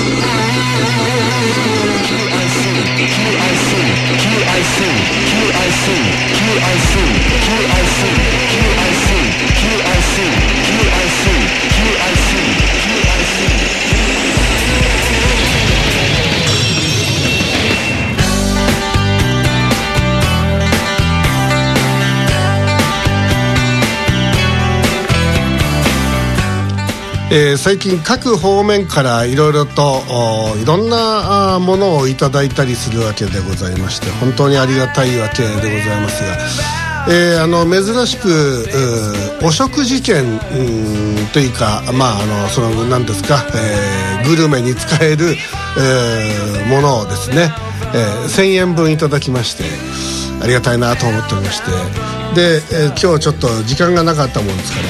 最近各方面からいろいろといろんなものをいただいたりするわけでございまして、本当にありがたいわけでございますが、珍しくお食事券というか、その何ですか、グルメに使える、ものをですね、1000円分いただきまして、ありがたいなと思っておりまして、で、今日ちょっと時間がなかったもんですから、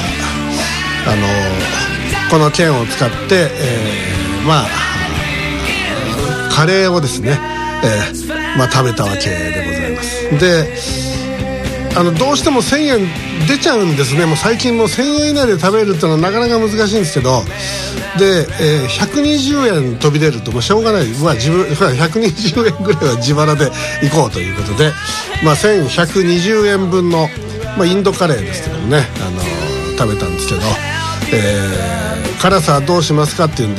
この券を使って、カレーをですね、食べたわけでございます。で、どうしても1000円出ちゃうんですね。もう最近もう1000円以内で食べるっていうのはなかなか難しいんですけど、で、120円飛び出るともうしょうがない、120円ぐらいは自腹で行こうということで、1120円分の、インドカレーですけどもね、食べたんですけど、辛さはどうしますかっていうんで、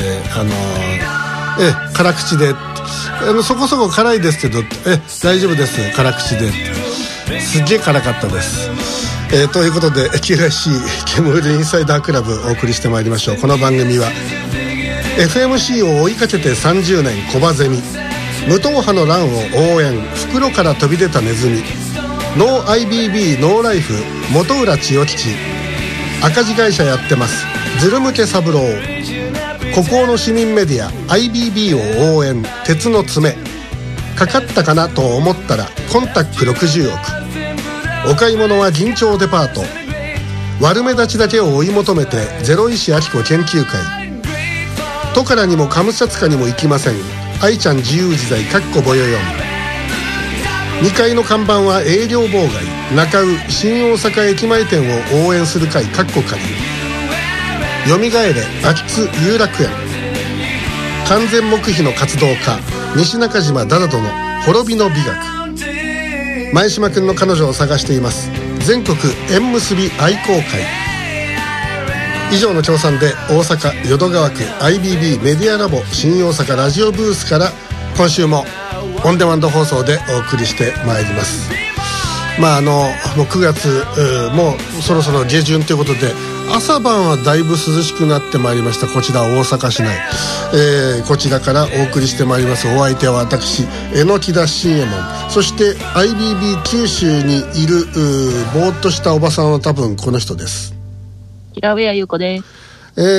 辛口で、そこそこ辛いですけど、大丈夫です辛口で、すっげえ辛かったです。ということで QIC 煙インサイダークラブお送りしてまいりましょう。この番組は FMC を追いかけて30年コバゼミ、無党派の乱を応援、袋から飛び出たネズミ、ノー IBB ノーライフ本浦千代吉、赤字会社やってますズル向け三郎、孤高の市民メディア IBB を応援、鉄の爪、かかったかなと思ったらコンタック60億、お買い物は銀町デパート、悪目立ちだけを追い求めてゼロ石明子研究会、都からにもカムチャツカにも行きません愛ちゃん自由自在かっこぼよよん、2階の看板は営業妨害、中尾新大阪駅前店を応援する会かっこかり、よみがえれ秋津有楽園、完全黙秘の活動家西中島ダダドの滅びの美学、前島くんの彼女を探しています全国縁結び愛好会。以上の協賛で大阪淀川区 IBB メディアラボ新大阪ラジオブースから今週もオンデマンド放送でお送りしてまいります。もう9月もうそろそろ下旬ということで、朝晩はだいぶ涼しくなってまいりました。こちら大阪市内、こちらからお送りしてまいります。お相手は私榎田新右衛門、そして IBB 九州にいるぼーっとしたおばさんは多分この人です。 平上優子です。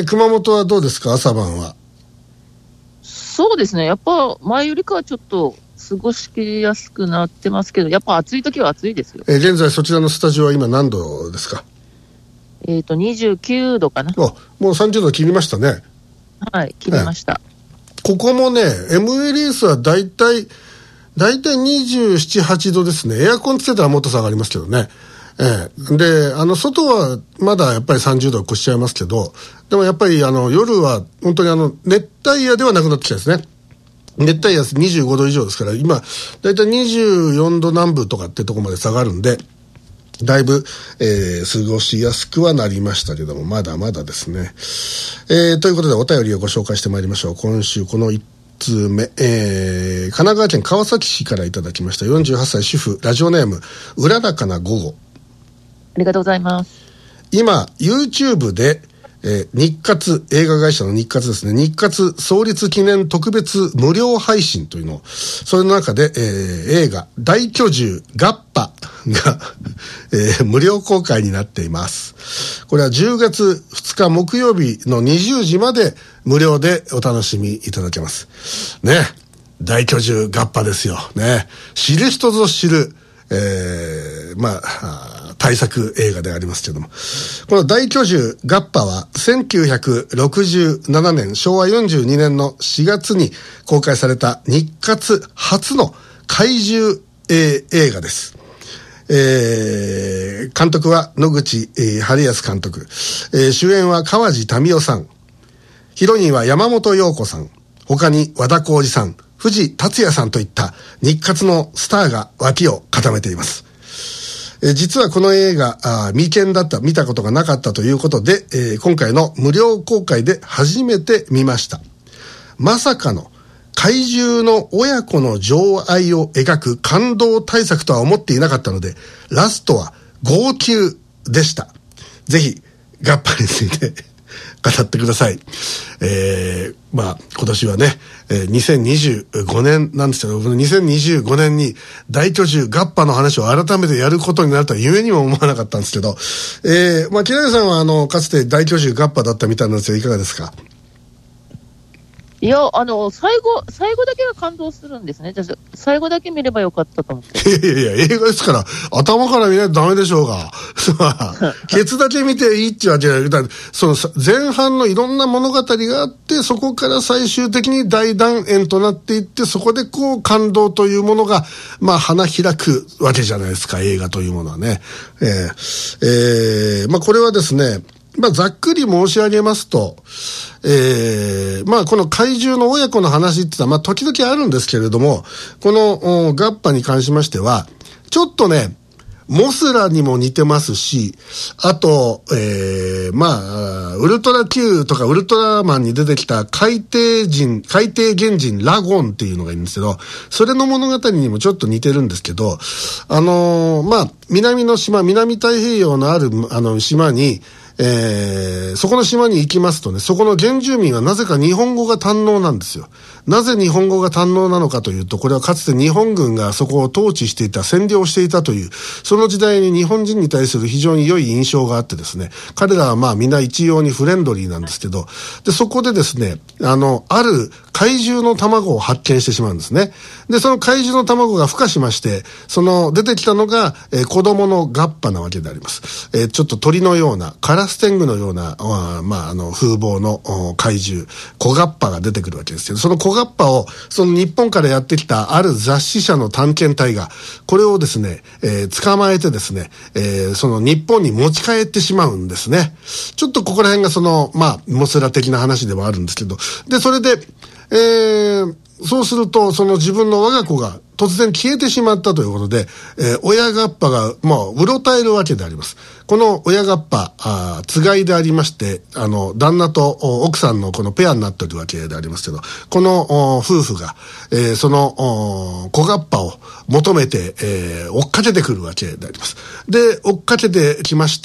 熊本はどうですか、朝晩は。 そうですね、やっぱ前よりかはちょっと過ごしやすくなってますけど、やっぱ暑い時は暑いですよ。 現在そちらのスタジオは今何度ですか。 29度かな。 もう30度切りましたね。 はい、切りました。 ここもね MLS はだいたい27、8度ですね。エアコンつけたらもっと下がりますけどね。で外はまだやっぱり30度を越しちゃいますけど、でもやっぱり夜は本当に熱帯夜ではなくなってきたですね。熱帯夜25度以上ですから、今だいたい24度南部とかってとこまで下がるんで、だいぶ、過ごしやすくはなりましたけども、まだまだですね。ということでお便りをご紹介してまいりましょう。今週この1通目、神奈川県川崎市からいただきました。48歳主婦、ラジオネームうららかな午後。 ありがとうございます。 今 YouTube で、日活、映画会社の日活ですね、日活創立記念特別無料配信というのを、それの中で、映画大巨獣ガッパが、無料公開になっています。これは10月2日木曜日の20時まで無料でお楽しみいただけますね。大巨獣ガッパですよね。知る人ぞ知る、大作映画でありますけども、この大巨獣ガッパは1967年昭和42年の4月に公開された日活初の怪獣、映画です。監督は野口、春康監督、主演は川地民夫さん、ヒロインは山本陽子さん、 他に和田浩二さん、藤達也さんといった日活のスターが脇を固めています。実はこの映画未見だった、見たことがなかったということで、今回の無料公開で初めて見ました。まさかの怪獣の親子の情愛を描く感動大作とは思っていなかったので、ラストは号泣でした。ぜひガッパについて語ってください。今年はね、2025年なんですけど、2025年に大巨獣ガッパの話を改めてやることになるとは夢にも思わなかったんですけど、木梨さんはかつて大巨獣ガッパだったみたいなんですよ。いかがですか？ いや、最後だけが感動するんですね。じゃあ最後だけ見ればよかったと思って。 いや、映画ですから、頭から見ないとダメでしょうが。ケツだけ見ていいっていうわけじゃなくて、その前半のいろんな物語があって、そこから最終的に大団円となっていって、そこで感動というものが、花開くわけじゃないですか、映画というものはね。これはですね、ざっくり申し上げますと、この怪獣の親子の話ってのは、時々あるんですけれども、このガッパに関しましては、ちょっとね、モスラにも似てますし、あと、ウルトラ Q とかウルトラマンに出てきた海底原人ラゴンっていうのがいるんですけど、それの物語にもちょっと似てるんですけど、南の島、南太平洋のある島に、そこの島に行きますとね、そこの原住民はなぜか日本語が堪能なんですよ。なぜ日本語が堪能なのかというと、これはかつて日本軍がそこを統治していた、占領していたという、その時代に日本人に対する非常に良い印象があってですね、彼らはみんな一様にフレンドリーなんですけど、で、そこでですね、ある怪獣の卵を発見してしまうんですね。で、その怪獣の卵が孵化しまして、出てきたのが、子供のガッパなわけであります。ちょっと鳥のような、カラス天狗のような、風貌の怪獣、小ガッパが出てくるわけですけど、その小ガッパを、その日本からやってきたある雑誌社の探検隊が、これをですね、捕まえてですね、その日本に持ち帰ってしまうんですね。ちょっとここら辺がモスラ的な話ではあるんですけど、で、それで、そうすると、自分の我が子が突然消えてしまったということで、親ガッパが、うろたえるわけであります。この親ガッパ、つがいでありまして、旦那と奥さんのこのペアになっているわけでありますけど、この夫婦が、その子ガッパを求めて、追っかけてくるわけであります。で、追っかけてきまして、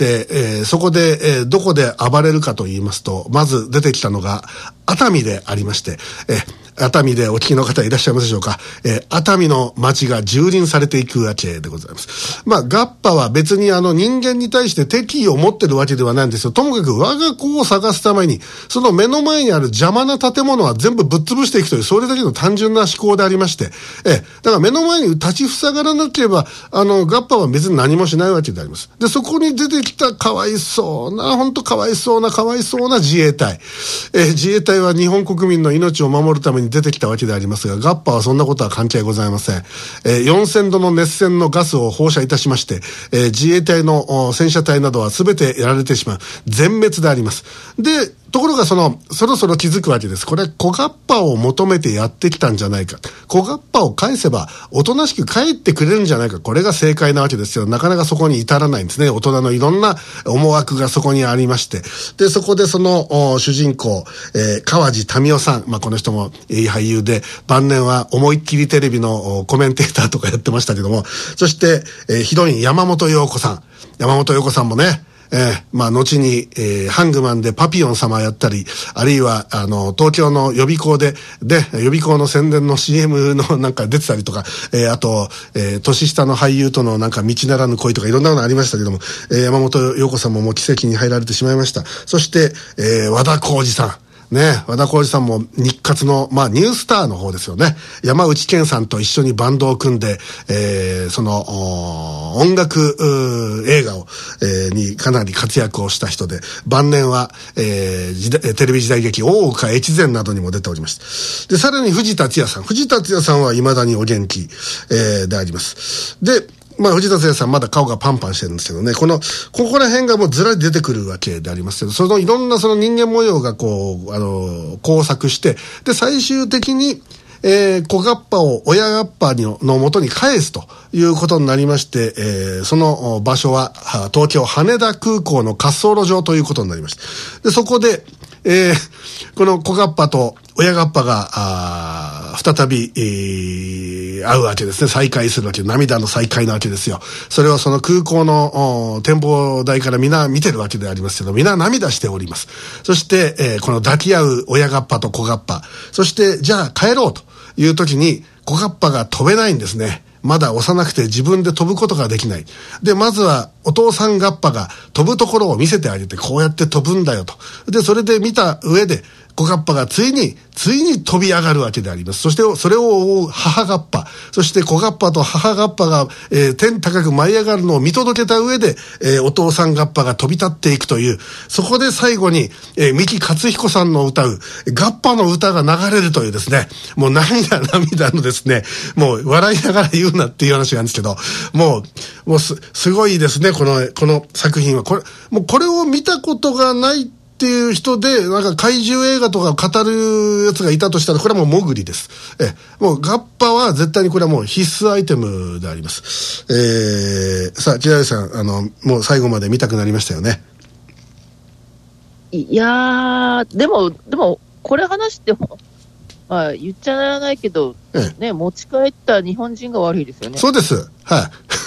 そこで、どこで暴れるかと言いますと、まず出てきたのが、熱海でありまして、熱海でお聞きの方いらっしゃいますでしょうか。熱海の町が蹂躙されていくわけでございます。ガッパは別に人間に対して敵意を持ってるわけではないんですよ。ともかく我が子を探すために、その目の前にある邪魔な建物は全部ぶっ潰していくという、それだけの単純な思考でありまして、だから目の前に立ちふさがらなければ、ガッパは別に何もしないわけであります。で、そこに出てきたかわいそうな自衛隊。自衛隊は日本国民の命を守るために出てきたわけでありますが、ガッパはそんなことは関係ございません。4000度の熱線のガスを放射いたしまして、自衛隊の戦車隊などは全てやられてしまう。全滅であります。で、ところがそろそろ気づくわけです。これ、小ガッパを求めてやってきたんじゃないか。小ガッパを返せば、おとなしく帰ってくれるんじゃないか。これが正解なわけですよ。なかなかそこに至らないんですね。大人のいろんな思惑がそこにありまして。で、そこでその、主人公、川地民生さん。この人もいい俳優で、晩年は思いっきりテレビのコメンテーターとかやってましたけども、そして、ヒロイン山本陽子さん。山本陽子さんもね、後に、ハングマンでパピヨン様やったり、あるいは、東京の予備校で、予備校の宣伝の CM のなんか出てたりとか、あと、年下の俳優とのなんか道ならぬ恋とかいろんなのありましたけども、山本陽子さんももう奇跡に入られてしまいました。そして、和田浩二さん。ね、和田浩二さんも日活の、ニュースターの方ですよね。山内健さんと一緒にバンドを組んで、その、音楽、映画を、にかなり活躍をした人で、晩年は、テレビ時代劇、大岡越前などにも出ておりました。で、さらに藤達也さん。藤達也さんは未だにお元気、であります。で、 まあ、藤田聖さんまだ顔がパンパンしてるんですけどね、ここら辺がもうずらり出てくるわけでありますけど、そのいろんなその人間模様がこう、交錯して、で、最終的に、子ガッパを親ガッパの元に返すということになりまして、その場所は東京羽田空港の滑走路上ということになりました。で、そこで、この子ガッパと親ガッパが再び、会うわけですね。再会するわけ、涙の再会なわけですよ。それをその空港の展望台からみんな見てるわけでありますけど、みんな涙しております。そして、この抱き合う親ガッパと子ガッパ、そしてじゃあ帰ろうという時に子ガッパが飛べないんですね。まだ幼くて自分で飛ぶことができない。で、まずはお父さんガッパが飛ぶところを見せてあげて、こうやって飛ぶんだよと。で、それで見た上で、子ガッパがついに飛び上がるわけであります。そして、それを追う母ガッパ。そして子ガッパと母ガッパが、天高く舞い上がるのを見届けた上で、お父さんガッパが飛び立っていくという、そこで最後に、三木勝彦さんの歌う、ガッパの歌が流れるというですね、もう涙のですね、もう笑いながら言うなっていう話なんですけど、もうすごいですね、この作品は。もうこれを見たことがないっていう人で、なんか怪獣映画とか語るやつがいたとしたら、これはもうモグリです。もうガッパは絶対にこれはもう必須アイテムであります。さあ、千代さん、もう最後まで見たくなりましたよね。 いやー、でも、これ話しても、まあ、言っちゃならないけど、ね、持ち帰った日本人が悪いですよね。 そうです。はい。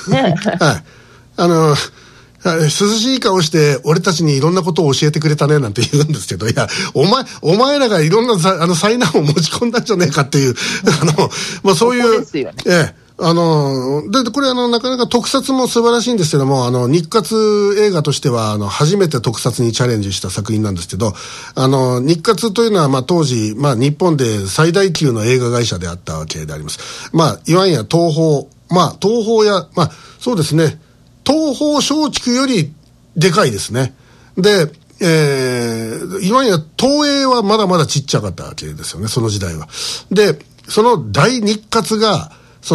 ね。はい。涼しい顔して俺たちにいろんなことを教えてくれたねなんて言うんですけど、いや、お前らがいろんな災難を持ち込んだんじゃねえかっていう、まあそういう、 ですよね。 で、これなかなか特撮も素晴らしいんですけども、日活映画としては、初めて特撮にチャレンジした作品なんですけど、日活というのは、まあ当時、まあ日本で最大級の映画会社であったわけであります。まあ、いわゆる東宝や、まあ、そうですね、東宝松竹よりでかいですね。で、いわゆる東映はまだまだちっちゃかったわけですよね、その時代は。で、その大日活が、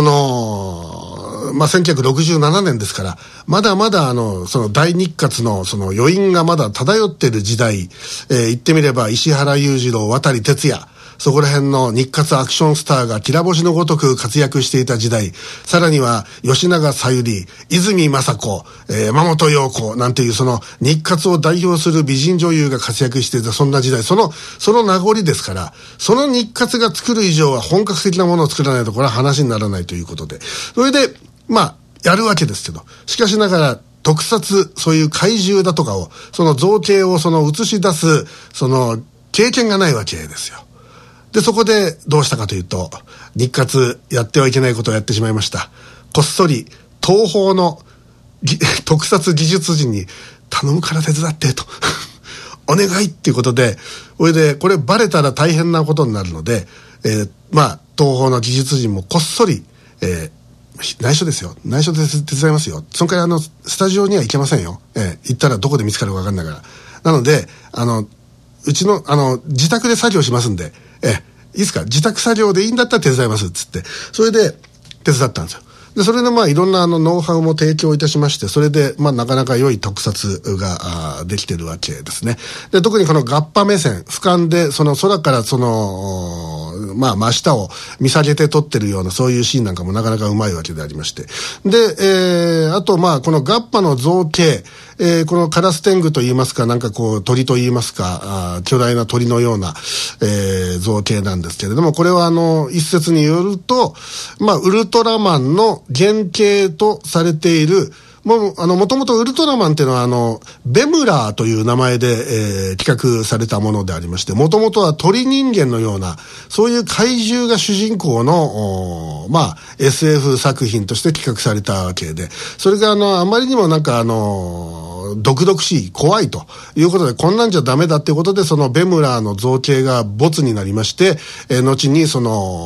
まあ、1967年ですから、まだまだその大日活のその余韻がまだ漂っている時代、言ってみれば石原裕次郎、渡哲也、そこら辺の日活アクションスターがきら星のごとく活躍していた時代、さらには吉永小百合、泉雅子、山本陽子なんていうその日活を代表する美人女優が活躍していたそんな時代、その名残ですから、その日活が作る以上は本格的なものを作らないとこれは話にならないということで、それでまあやるわけですけど、しかしながら特撮、そういう怪獣だとかを、その造形を映し出すその経験がないわけですよ。で、そこでどうしたかというと、日活やってはいけないことをやってしまいました。こっそり東宝の特撮技術陣に頼むから手伝ってとお願いっていうことで、それでこれバレたら大変なことになるので、まあ東宝の技術陣もこっそり、内緒ですよ。内緒で手伝いますよ。その代わりスタジオには行けませんよ。行ったらどこで見つかるか分かんないから。なので、うちの、自宅で作業しますんで、いいですか、自宅作業でいいんだったら手伝いますっつって、それで手伝ったんですよ。で、それでまあいろんなノウハウも提供いたしまして、それでまあなかなか良い特撮ができてるわけですね。で、特にこのガッパ目線、俯瞰でその空からまあ真下を見下げて撮ってるようなそういうシーンなんかもなかなかうまいわけでありまして。で、あとまあこのガッパの造形、このカラス天狗と言いますか、なんかこう鳥と言いますか、巨大な鳥のような、造形なんですけれども、これは一説によると、まあウルトラマンの原型とされている、もともとウルトラマンっていうのはベムラーという名前で、企画されたものでありまして、もともとは鳥人間のような、そういう怪獣が主人公の、まあ、SF 作品として企画されたわけで、それがあまりにもなんか毒々しい、怖いということで、こんなんじゃダメだっていうことで、そのベムラーの造形がボツになりまして、後に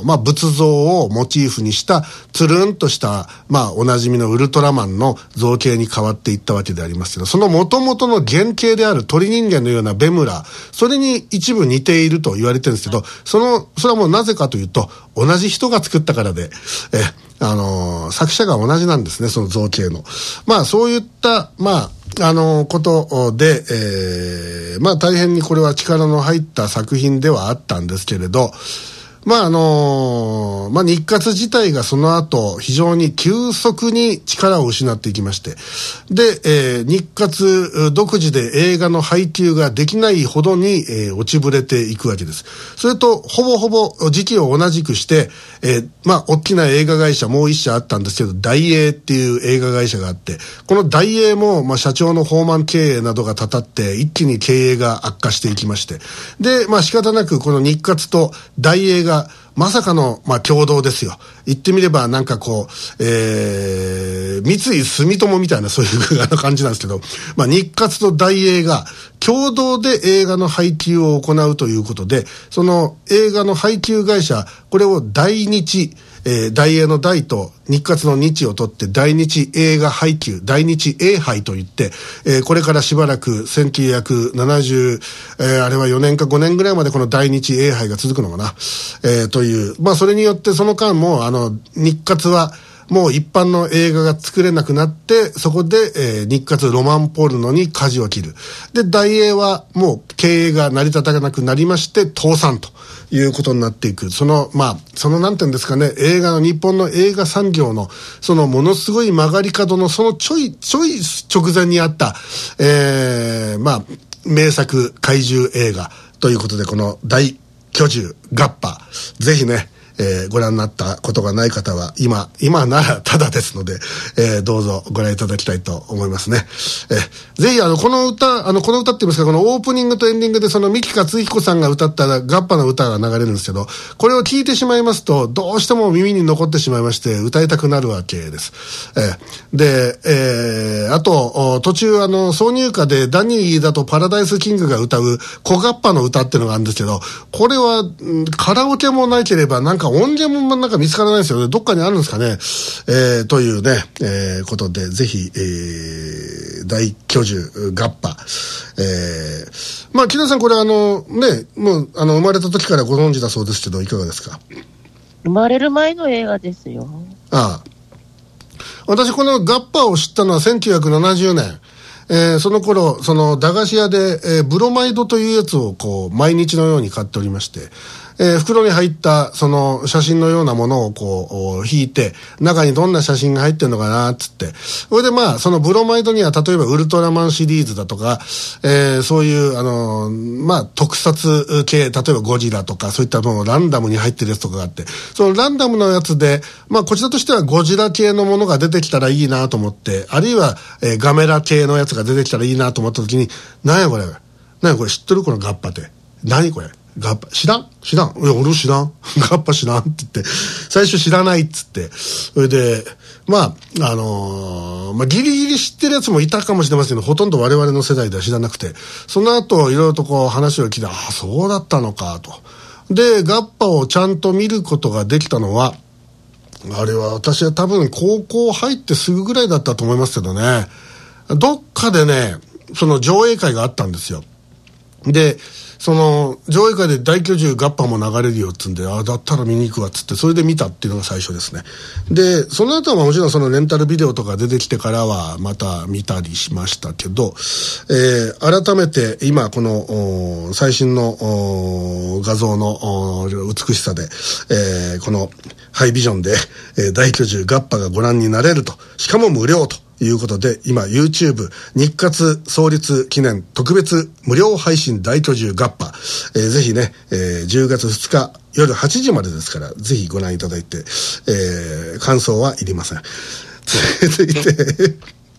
仏像をモチーフにしたつるんとした、おなじみのウルトラマンの造形に変わっていったわけでありますけど、その元々の原型である鳥人間のようなベムラ、それに一部似ていると言われてるんですけど、それはもうなぜかというと、同じ人が作ったからで、作者が同じなんですね、その造形の。そういった、ことで、大変にこれは力の入った作品ではあったんですけれど、日活自体がその後非常に急速に力を失っていきまして、で、日活独自で映画の配給ができないほどに、落ちぶれていくわけです。それとほぼほぼ時期を同じくして、大きな映画会社もう一社あったんですけど、大映っていう映画会社があって、この大映も、社長の放漫経営などがたたって一気に経営が悪化していきまして、で、仕方なくこの日活と大映がまさかの、共同ですよ。言ってみれば三井住友みたいなそういう感じなんですけど、日活と大映が共同で映画の配給を行うということで、その映画の配給会社、これを大日、大映の大と日活の日を取って大日映画配給、大日映配といって、これからしばらく1970、あれは4年か5年ぐらいまでこの大日映配が続くのかな、という、それによってその間も日活はもう一般の映画が作れなくなって、そこで、日活ロマンポルノに舵を切る。で、大映はもう経営が成り立たなくなりまして、倒産ということになっていく。そのなんていうんですかね、日本の映画産業の、そのものすごい曲がり角のそのちょい直前にあった、名作怪獣映画ということで、この大巨獣ガッパ、ぜひね、ご覧になったことがない方は今ならただですので、どうぞご覧いただきたいと思いますね。ぜひこの歌って言いますか、このオープニングとエンディングでその三木克彦さんが歌ったガッパの歌が流れるんですけど、これを聞いてしまいますとどうしても耳に残ってしまいまして歌いたくなるわけです。で、あと途中挿入歌でダニーだとパラダイスキングが歌う小ガッパの歌っていうのがあるんですけど、これはカラオケもなければ音源も見つからないですよね。どっかにあるんですかね。というね、ことで、ぜひ、大巨獣ガッパ。木田さん、これもう、生まれた時からご存知だそうですけど、いかがですか？ 生まれる前の映画ですよ。 私、このガッパを知ったのは1970年。その頃、駄菓子屋で、ブロマイドというやつを毎日のように買っておりまして、袋に入ったその写真のようなものを引いて、中にどんな写真が入ってるのかなっつって、それでそのブロマイドには例えばウルトラマンシリーズだとか、そういう特撮系、例えばゴジラとかそういったものランダムに入ってるやつとかがあって、そのランダムのやつでこちらとしてはゴジラ系のものが出てきたらいいなと思って、あるいは、ガメラ系のやつが出てきたらいいなと思った時に、何やこれ知ってるこのガッパって、何これガッパ知らんいや俺知らんガッパ知らんって言って最初知らないっつって、それでギリギリ知ってるやつもいたかもしれませんけど、ほとんど我々の世代では知らなくて、その後いろいろと話を聞いて、そうだったのかと。でガッパをちゃんと見ることができたのは、あれは私は多分高校入ってすぐぐらいだったと思いますけどね、どっかでねその上映会があったんですよ。でその上映会で大巨獣ガッパも流れるよっつんで、だったら見に行くわっつって、それで見たっていうのが最初ですね。でその後はもちろんそのレンタルビデオとか出てきてからはまた見たりしましたけど、改めて今この最新の画像の美しさで、このハイビジョンで、大巨獣ガッパがご覧になれると、しかも無料ということで、今 YouTube 日活創立記念特別無料配信大巨獣ガッパ、ぜひね、10月2日夜8時までですから、ぜひご覧いただいて、感想はいりません。続いて、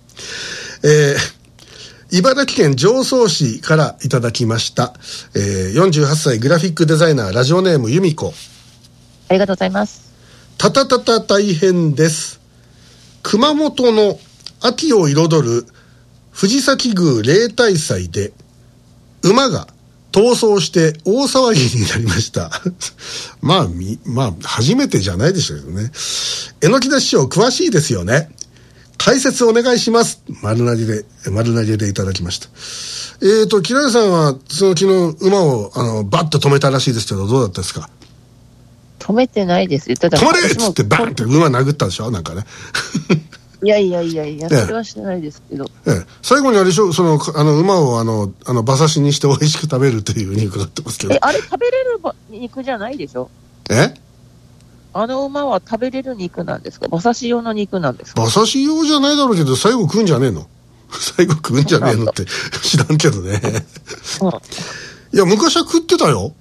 茨城県常総市からいただきました、48歳グラフィックデザイナー、ラジオネーム由美子。 ありがとうございます。 たたたた大変です。熊本の秋を彩る藤崎宮例大祭で馬が逃走して大騒ぎになりましたまあ初めてじゃないでしょうけどね。榎木田師匠詳しいですよね。解説お願いします。丸投げでいただきました。木田さんはその昨日馬をバッと止めたらしいですけど、どうだったですか？ 止めてないですよ。ただ止まれっつってバンって馬殴ったでしょ、なんかねいや、それはしてないですけど。 最後にあれでしょ、その馬を馬刺しにして美味しく食べるというふうに伺ってますけど。 あれ食べれる肉じゃないでしょ？あの馬は食べれる肉なんですか？馬刺し用の肉なんですか？ 馬刺し用じゃないだろうけど、最後食うんじゃねえの最後食うんじゃねえのって知らんけどねいや、昔は食ってたよ。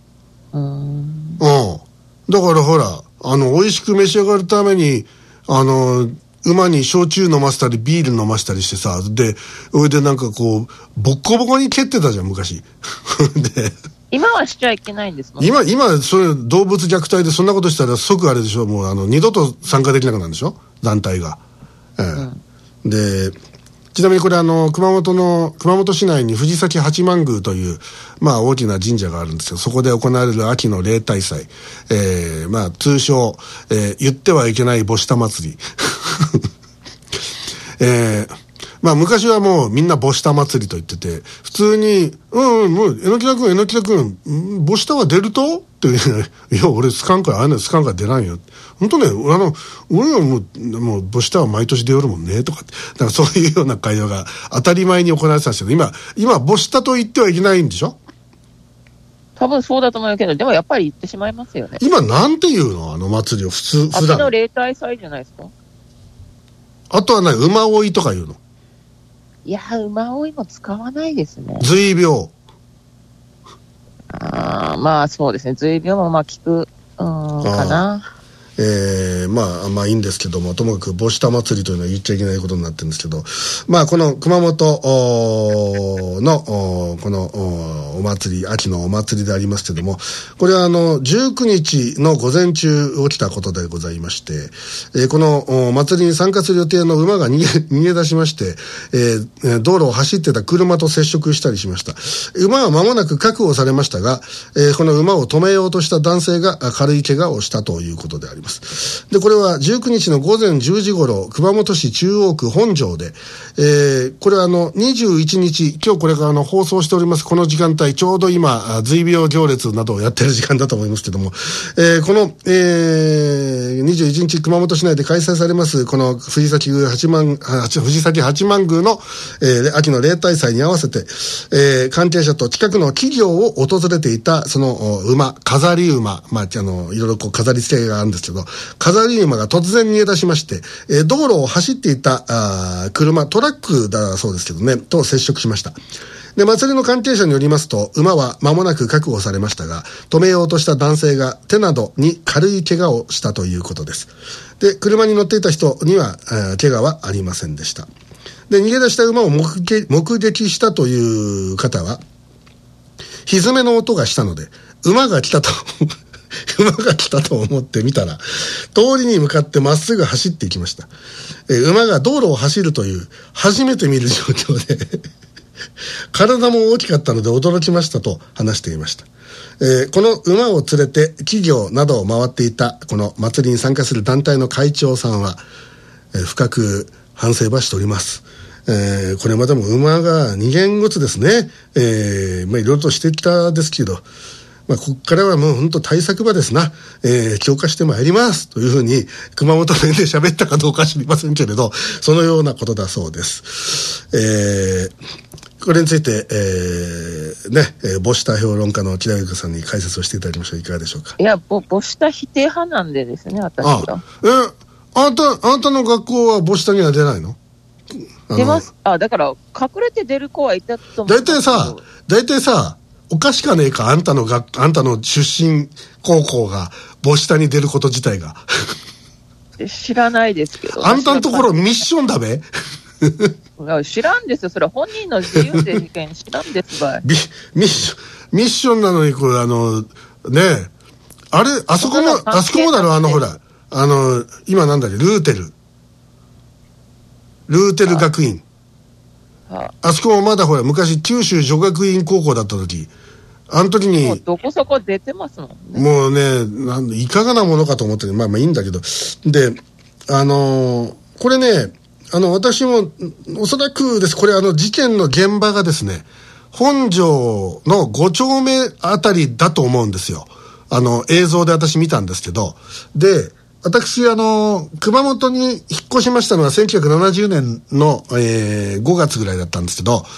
だからほら、美味しく召し上がるために、馬に焼酎飲ませたり、ビール飲ませたりしてさ、で、それでなんかこう、ボッコボコに蹴ってたじゃん、昔。で、 今はしちゃいけないんですもん。 今、それ、動物虐待でそんなことしたら即あれでしょ、もう、二度と参加できなくなるんでしょ、団体が。で、ちなみにこれ熊本市内に藤崎八幡宮という、まあ大きな神社があるんですよ。そこで行われる秋の例大祭。まあ通称、言ってはいけない母子田祭り。まあ昔はもうみんな母子田祭りと言ってて、普通に、もう、榎田君、母子田は出るとって言ういや、俺スカンから出ないよ。本当ね、俺はもう母子田は毎年出よるもんね、とかって。だからそういうような会話が当たり前に行われてたんですけど、今、母子田と言ってはいけないんでしょ？ 多分そうだと思うけど、でもやっぱり言ってしまいますよね。 今なんて言うの？祭りを普段。 秋の例大祭じゃないですか？ あとは何？馬追いとか言うの？ いや、馬追いも使わないですね。 随病。 まあそうですね。随病もまあ聞く、かな。 まあいいんですけども、ともかく母子田祭りというのは言っちゃいけないことになってるんですけど、まあこの熊本のこのお祭り、秋のお祭りでありますけども、これは19日の午前中起きたことでございまして、この祭りに参加する予定の馬が逃げ出しまして、道路を走ってた車と接触したりしました。馬は間もなく確保されましたが、この馬を止めようとした男性が軽い怪我をしたということであります。で、これは19日の午前10時頃、熊本市中央区本庄で、これは21日、今日これから放送しております、この時間帯、ちょうど今、随病行列などをやってる時間だと思いますけども、この、21日、熊本市内で開催されます、この藤崎八幡宮の、秋の例大祭に合わせて、関係者と近くの企業を訪れていた、その馬、飾り馬、まあ、いろいろこう飾り付けがあるんですけど、飾り馬が突然逃げ出しまして、道路を走っていた車、トラックだそうですけどね、と接触しました。で、祭りの関係者によりますと、馬は間もなく確保されましたが、止めようとした男性が手などに軽い怪我をしたということです。で、車に乗っていた人には、怪我はありませんでした。で、逃げ出した馬を目撃したという方は、歪めの音がしたので、馬が来たと思ってみたら、通りに向かってまっすぐ走っていきました。馬が道路を走るという初めて見る状況で体も大きかったので驚きましたと話していました。この馬を連れて企業などを回っていたこの祭りに参加する団体の会長さんは、深く反省はしております。これまでも馬が2軒ごつですね、いろいろとしてきたですけど、ここからはもう本当対策場ですな、強化してまいりますというふうに熊本弁で喋ったかどうか知りませんけれど、そのようなことだそうです。これについて、母子田評論家の木田由香さんに解説をしていただきました。いかがでしょうか。 いや、母子田否定派なんでですね、私は。 あなたの学校は母子田には出ないの？ 出ます。だから隠れて出る子はいたと思う。 大体さおかしかねえか、あんたの出身高校が母子田に出ること自体が知らないですけど。 あんたのところミッションだべ知らんですよ。それは本人の自由で知らんですばい。 ミッションなのに、これねえ、あそこもだろ、ほら、今なんだっけ、ルーテル学院。あそこもまだほら、昔九州女学院高校だった時、 あの時に。 もうどこそこ出てますもんね。 もうね、いかがなものかと思ってまあいいんだけど。で、これね、私も、おそらくです。これ事件の現場がですね、本庄の5丁目あたりだと思うんですよ。映像で私見たんですけど。で、私、熊本に引っ越しましたのは1970年の、5月ぐらいだったんですけど、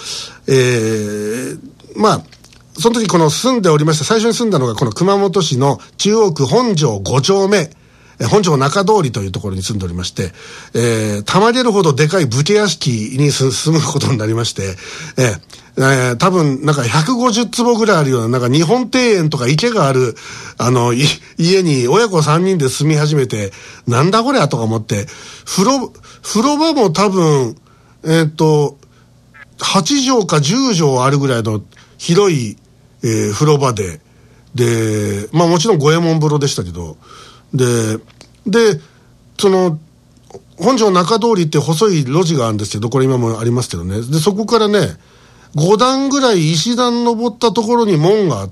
まあ、その時住んでおりました、最初に住んだのがこの熊本市の中央区本庄5丁目、本庄中通りというところに住んでおりまして、たまげるほどでかい武家屋敷に住むことになりまして、多分なんか150坪ぐらいあるような、なんか日本庭園とか池がある、家に親子3人で住み始めて、なんだこれやとか思って、風呂場も多分、8畳か10畳あるぐらいの広い、風呂場で、まあもちろん五右衛門風呂でしたけど、で、本庄中通りって細い路地があるんですけど、これ今もありますけどね。で、そこからね、5段ぐらい石段登ったところに門があって、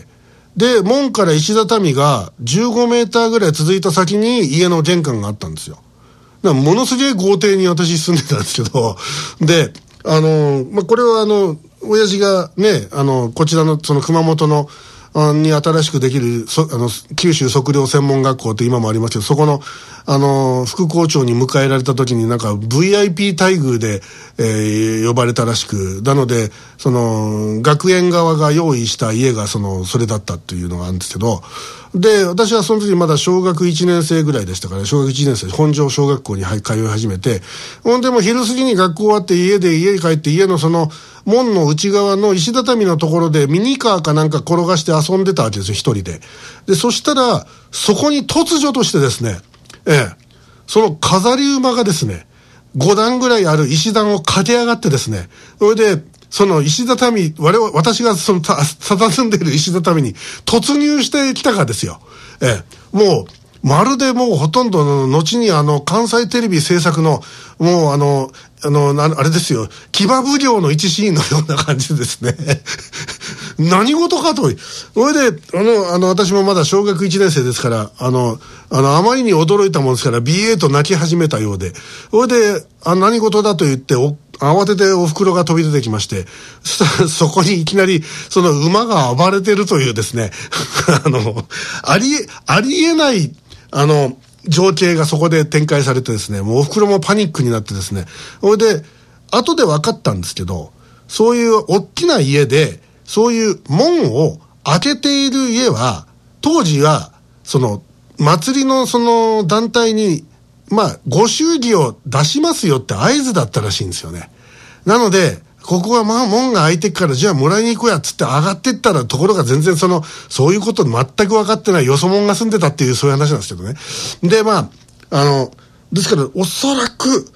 で、門から石畳が15メーターぐらい続いた先に家の玄関があったんですよ。だからものすげえ豪邸に私住んでたんですけど、で、まあ、これは親父がね、こちらのその熊本の、に新しくできる九州測量専門学校って今もありますけど、そこの副校長に迎えられた時になんか VIP 待遇で、呼ばれたらしく、なので学園側が用意した家がそれだったっていうのがあるんですけど、で私はその時まだ小学1年生ぐらいでしたから、小学1年生本庄小学校に通い始めて、ほんでも昼過ぎに学校終わって家に帰って家の門の内側の石畳のところでミニカーかなんか転がして遊んでたわけですよ、一人で。で、そしたら、そこに突如としてですね、その飾り馬がですね、5段ぐらいある石段を駆け上がってですね、それで、その石畳、私が佇んでいる石畳に突入してきたかですよ。もう、まるでもうほとんど後に関西テレビ制作の、もうあれですよ、騎馬奉行の一シーンのような感じでですね。何事かと。それで、私もまだ小学1年生ですから、あまりに驚いたもんですから、BA と泣き始めたようで、それで、何事だと言って、慌ててお袋が飛び出てきまして、そこにいきなり、その馬が暴れてるというですね、ありえない、情景がそこで展開されてですね、もうお袋もパニックになってですね、それで、後で分かったんですけど、そういう大きな家で、そういう門を開けている家は、当時は、祭りの団体に、まあ、ご祝儀を出しますよって合図だったらしいんですよね。なので、ここはまあ門が開いてっからじゃあもらいに行こうやっつって上がってったら、ところが全然そういうこと全く分かってないよそ者が住んでたっていうそういう話なんですけどね。で、まあ、ですからおそらく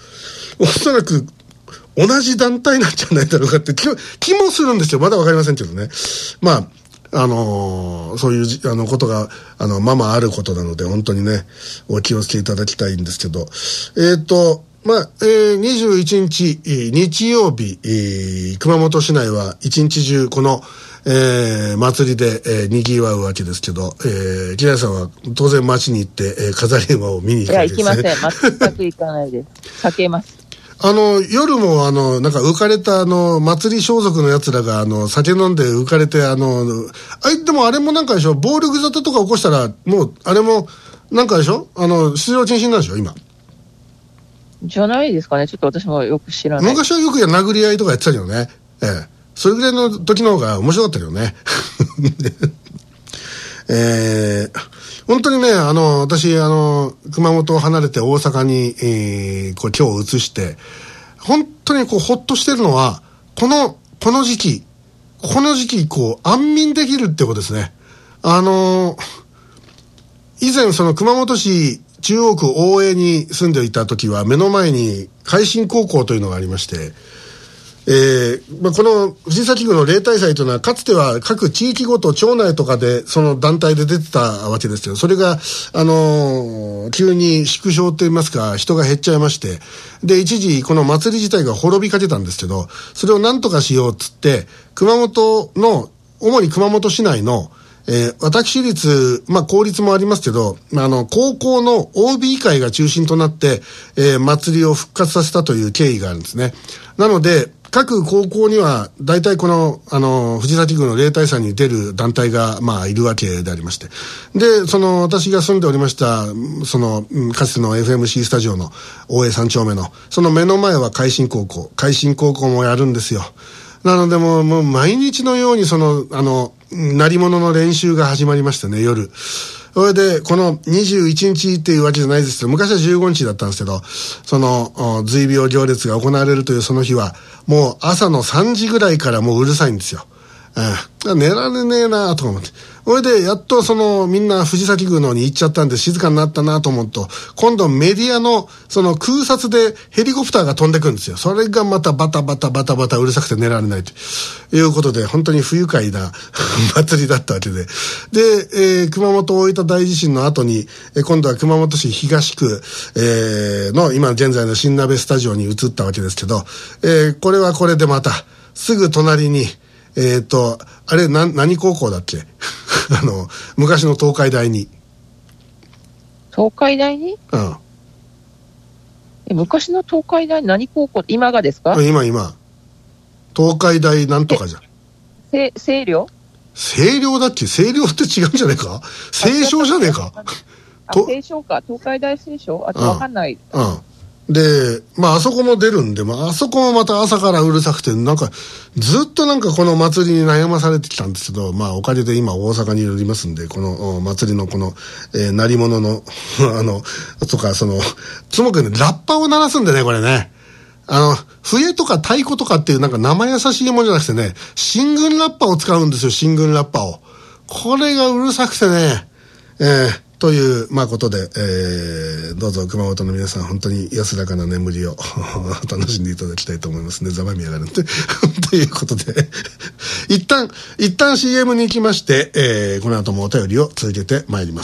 同じ団体なんじゃないだろうかって気もするんですよ。まだ分かりませんけどね。まあ、そういうことが、ままあることなので、本当にね、お気をつけいただきたいんですけど、まあ、21日、日曜日、熊本市内は一日中この、祭りで、賑わうわけですけど、木梨さんは当然街に行って、飾り馬を見に行くわけですね。 いや、行きません。全く行かないです。避けます。 夜もなんか浮かれた祭り装束の奴らが酒飲んで浮かれてでもあれもなんかでしょ、暴力沙汰とか起こしたら、もう、あれも、なんかでしょ出場禁止なんでしょ、今。 じゃないですかね。ちょっと私もよく知らない。 昔はよく殴り合いとかやってたけどね。それぐらいの時の方が面白かったけどね。本当にね、私、熊本を離れて大阪に、今日移して、本当にほっとしてるのは、この時期、安眠できるってことですね。以前、熊本市中央区大江に住んでいた時は、目の前に海進高校というのがありまして、まあ、この藤崎区の例大祭というのはかつては各地域ごと町内とかでその団体で出てたわけですけど、それが急に縮小といいますか人が減っちゃいまして、で一時この祭り自体が滅びかけたんですけど、それをなんとかしようっつって熊本の主に熊本市内の、私立、公立もありますけど、高校の OB 会が中心となって、祭りを復活させたという経緯があるんですね。なので、各高校には、大体この、藤崎宮の例大祭に出る団体が、いるわけでありまして。で、私が住んでおりました、かつての FMC スタジオの大江3丁目の、その目の前は海進高校もやるんですよ。なのでもう毎日のように鳴り物の練習が始まりましてね、夜。それで、この21日っていうわけじゃないですけど、昔は15日だったんですけど、随病行列が行われるというその日は、もう朝の3時ぐらいからもううるさいんですよ。寝られねえなと思って。それで、やっとみんな藤崎宮の方に行っちゃったんで静かになったなと思うと、今度メディアの空撮でヘリコプターが飛んでくるんですよ。それがまたバタバタうるさくて寝られないということで、本当に不愉快な祭りだったわけで。で、熊本大分大地震の後に、今度は熊本市東区、の今現在の新鍋スタジオに移ったわけですけど、これはこれでまた、すぐ隣に、あれ、何高校だっけ昔の東海大に。 東海大に？ うん。 昔の東海大何高校？今がですか？ 今。東海大なんとかじゃん。 星稜？ 星稜だっけ？星稜って違うんじゃねえか？星翔じゃねえか？ 星翔か。東海大星翔？わかんない。 うん。で、あそこも出るんで、あそこもまた朝からうるさくて、ずっとこの祭りに悩まされてきたんですけど、おかげで今大阪におりますんで、この祭りのこの、鳴り物の、とか、つもくね、ラッパを鳴らすんでね、これね。笛とか太鼓とかっていう生優しいものじゃなくてね、新軍ラッパを使うんですよ、新軍ラッパを。これがうるさくてね、という、ことで、どうぞ熊本の皆さん本当に安らかな眠りを楽しんでいただきたいと思いますね。ざまみやがるんで。ということで、一旦 CM に行きまして、この後もお便りを続けてまいります。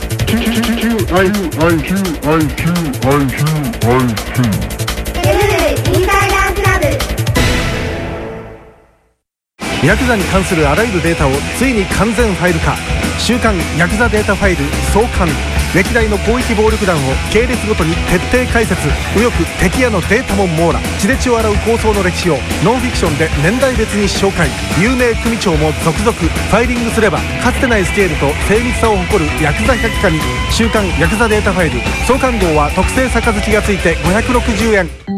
ヤクザに関するあらゆるデータをついに完全ファイル化。週刊ヤクザデータファイル創刊。歴代の広域暴力団を系列ごとに徹底解説。右翼敵屋のデータも網羅。血で血を洗う抗争の歴史をノンフィクションで年代別に紹介。有名組長も続々。ファイリングすればかつてないスケールと精密さを誇るヤクザ百科に。週刊ヤクザデータファイル創刊号は特製杯がついて560円。